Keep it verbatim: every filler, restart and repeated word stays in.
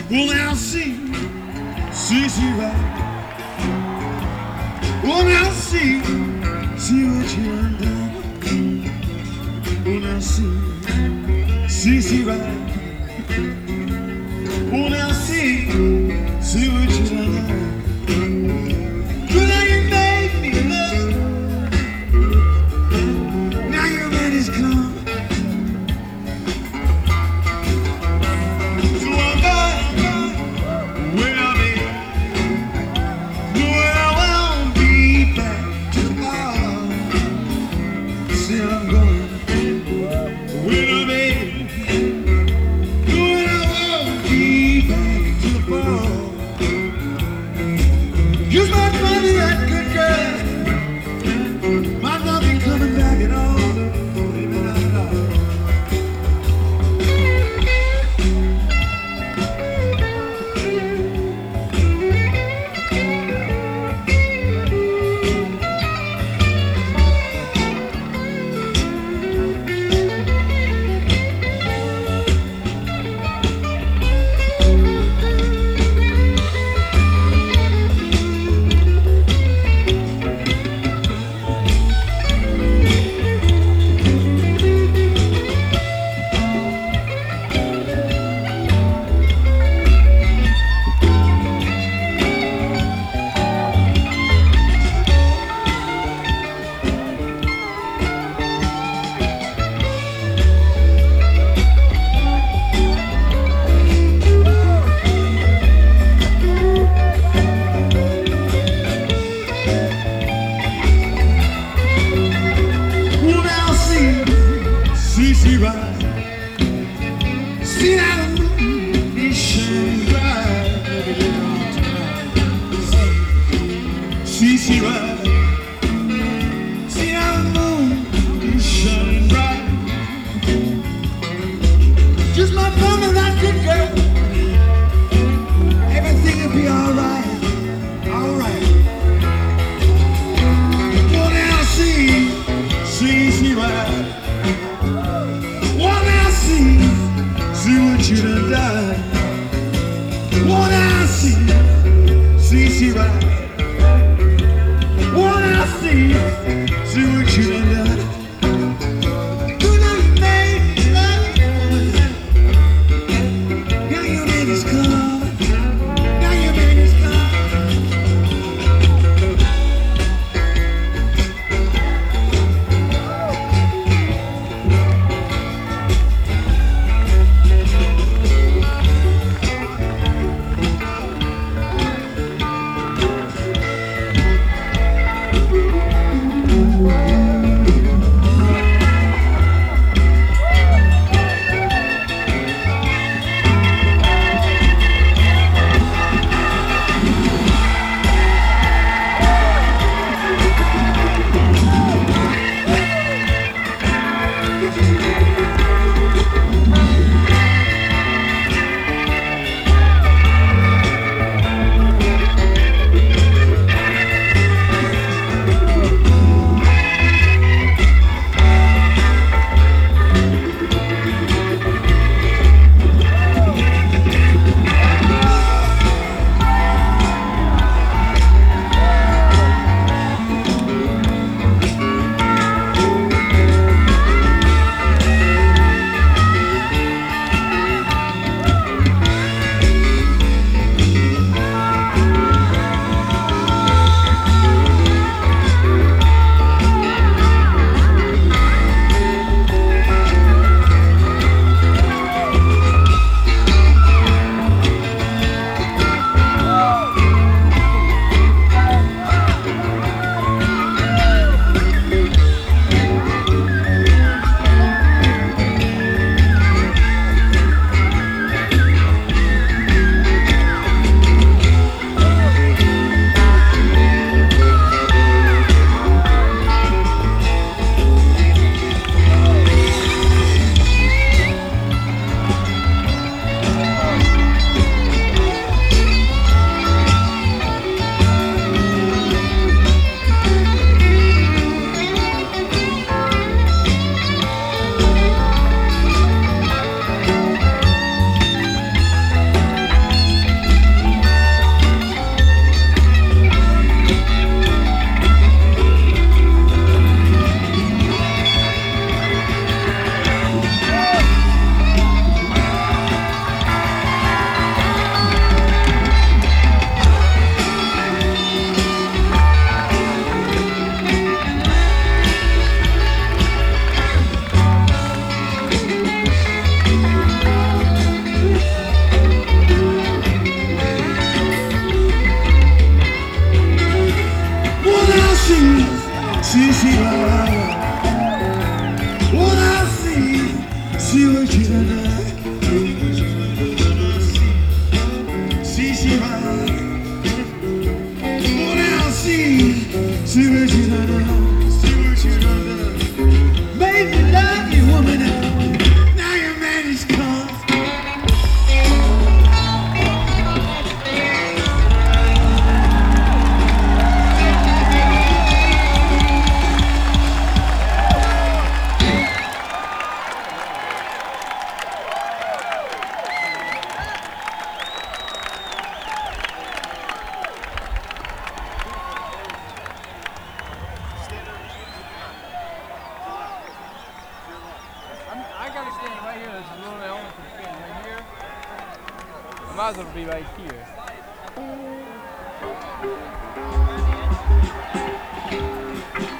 Well, now see, see, see right. Well, now see, see what you done. Well, now see, see, see right. Well, now see, see what you done. Well, now you made me love. Now your man is come. So I'm going where I be. Where I won't be back tomorrow. See, I'm going where I be. Where I won't be back to the fall. Use my money, that good girl. Might not be coming back at all. Maybe not at all. See, see right. See that the moon is shining bright every little time. See, see right. See that the moon is shining bright. Just my phone and that good girl. Everything will be alright, alright. Well, now see, see, see right. See what you done done. Wanna see, see, see right. Wanna see, see what you done done. You know you made me love. Now your man is come. Now your man is come. See what you done. See, see right. Oh, now see, see what you done. See what you done. Made me love you, woman. Now your man is come. I gotta stand right here. There's a little element to stand right here. I might as well be right here.